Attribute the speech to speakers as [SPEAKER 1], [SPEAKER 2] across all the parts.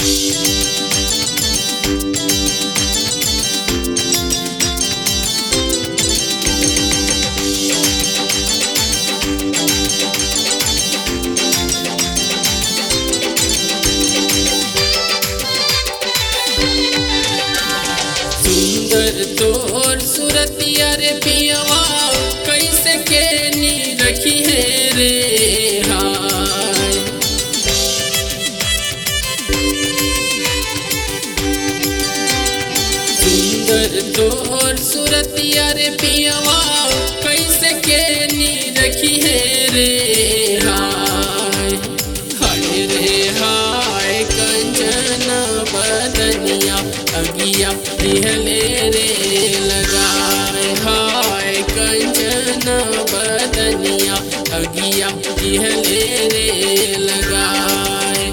[SPEAKER 1] सुंदर तोर सुरतिया रे पियवा कैसे के नी रखी है रे हाय। सुंदर तोर सुरतिया रे पियवा कैसे के नी रखी है रे हाय। हाय रे हाय कंचना बदनिया अगिया दिहले रे लगाए। हाय कंचना बदनिया अगिया दिहले रे लगाए।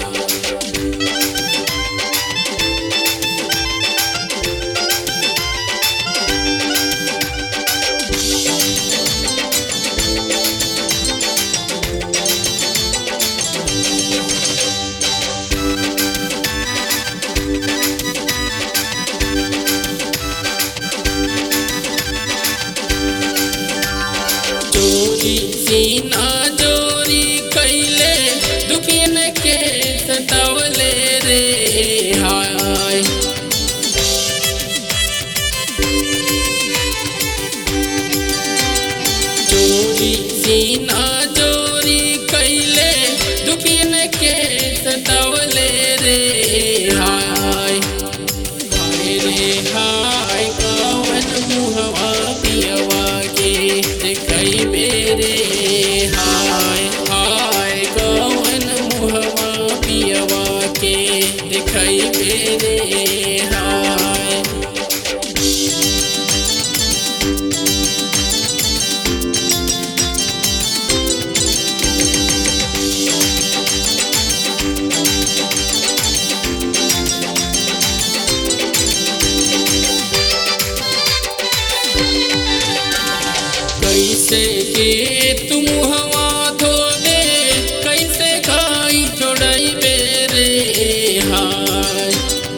[SPEAKER 1] चोरी सीना चोरी कैले दुखियन के सतावले रे हाय। चोरी सीना चोरी कैले दुखियन के सतावले रे हाय। हाय रे हाय कवन मुहवा पियवा के देखई बेरे हाय। हाय कवन मुहवा पियवा के देखई बेरे हाय। कैसे के तुम हवा धोबे कैसे खाई छोड़ाई बेरे हाय।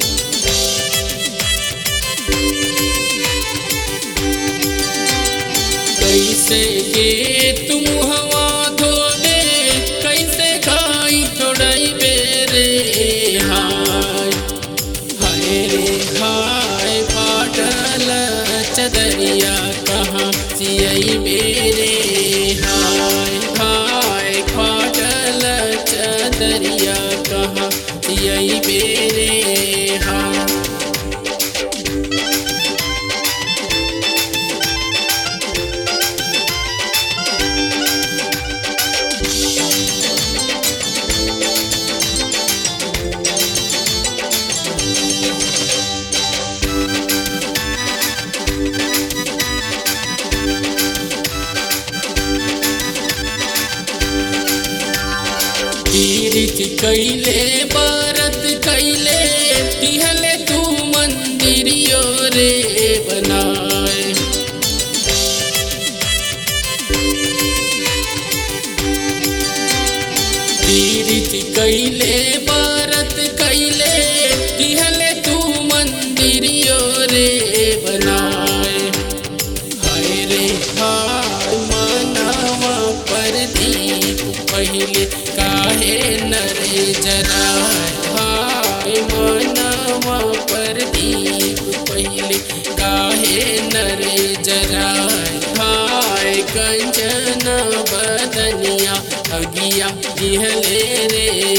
[SPEAKER 1] कैसे के तुम हवा धोबे कैसे खाई छोड़ाई बेरे हाय। हाय रे हाय फाटल चदरिया कहाँ सियई मेरे हाय। हाय फाटल चदरिया कहाँ सियई मेरे हाय। तीर्थ कैले व्रत कैले दिहले तू मंदिरियो रे बनाए। तीर्थ कैले व्रत कैले दिहले तू मंदिरियो रे बनाए। हाय रे हाय मनावा पर दीप पहले काहे नरे जराए। हाय मनावा पर दीप पहले काहे नरे जराए। हाय कंचना बदनिया अगिया दिहले रे